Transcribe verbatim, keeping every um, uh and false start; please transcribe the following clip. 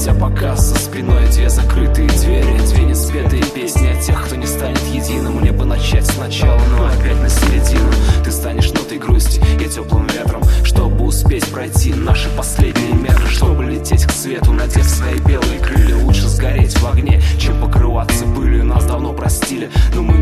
Хотя пока за спиной две закрытые двери, две неспетые песни о тех, кто не станет единым. Мне бы начать сначала, но опять на середину. Ты станешь нотой грусти, я теплым ветром, чтобы успеть пройти наши последние метры. Чтобы лететь к свету, надев свои белые крылья. Лучше сгореть в огне, чем покрываться пылью. Нас давно простили, но мы